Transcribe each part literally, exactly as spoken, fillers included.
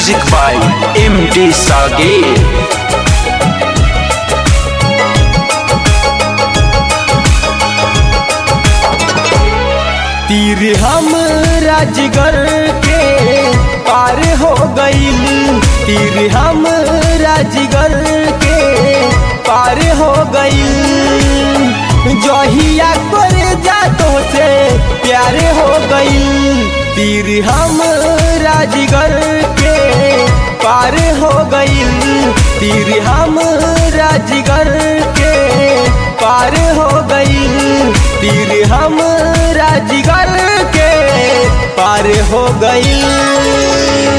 Music by M D Sager. तीर हम राजगर के पार हो गईल, तीर हम राजगर के पार हो गईल। जहिया कर जातो से प्यार हो गईल, तीर हम राजगर के पार हो गईल, तीर हम राजगर के पार हो गईल, तीर हम राजगर के पार हो गईल।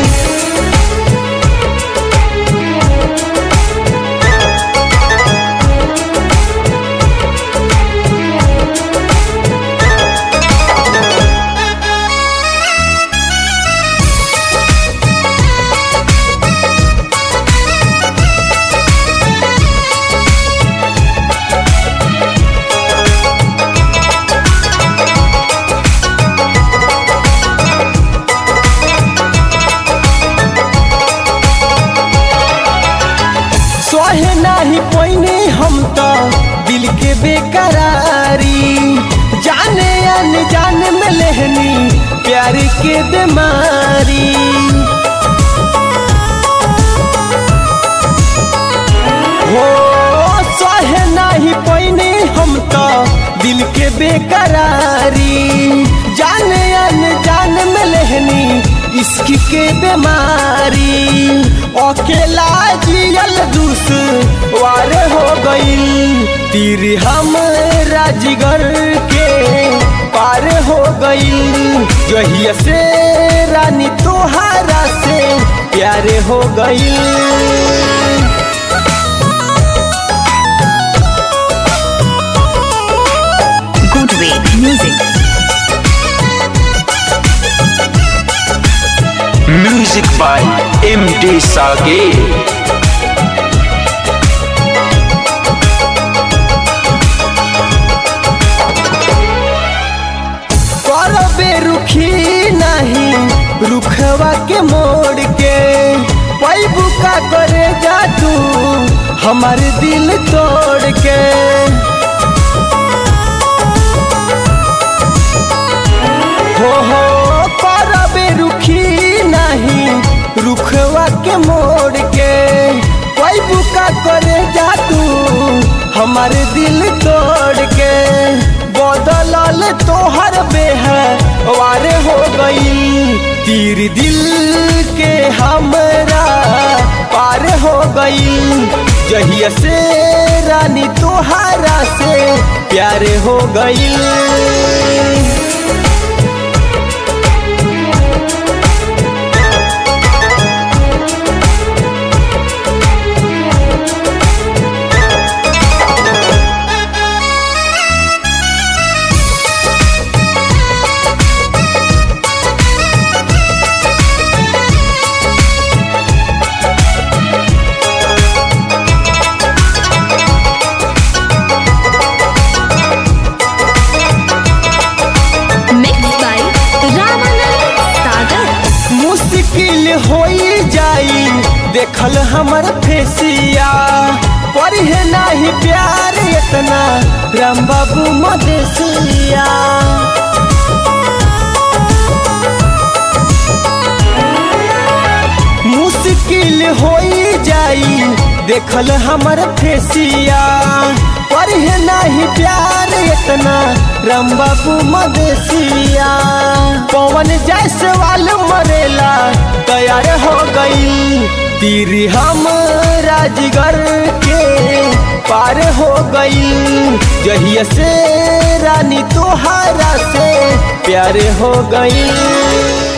सोहे नाही पोइने हम तो दिल के बेकरारी, जाने अनजान में लेहनी प्यार के बीमारी। हो सोहे नाही पोइने हम तो दिल के बेकरारी, जाने अनजान में लेहनी इश्क के बीमारी। अकेला जियल दुश्वार हो गईल, तीर हम राजगर के पार हो गईल। जहिया से रानी तोहारा से प्यार हो गईल। Good way music. Music by M D Sager. करबे रुखी नहीं रुखवा के मोड़ के, पैबू का करे जा तू हमार दिल तोड़ के। हो हो करबे रुखी नहीं रुखवा के मोड़ के, पैबू का करे जा तू हमार दिल तोड़ के। बदलल तोहर बेहवार हो गई, तीर दिल के हमरा पार हो गई। जहिया से रानी तोहारा से प्यार हो गई। मुश्किल होई जाई देखल हमर फेसिया, पढ़े नाही प्यार इतना राम बाबू मदेसिया। मुश्किल होई जाई देखल हमर फेसिया, पढ़े नाही प्यार इतना राम बाबू मदेसिया। पवन जायसवाल मरेला तैयार हो गई, तीर हम राजगर के पार हो गई। जहिया से रानी तोहारा से प्यार हो गई।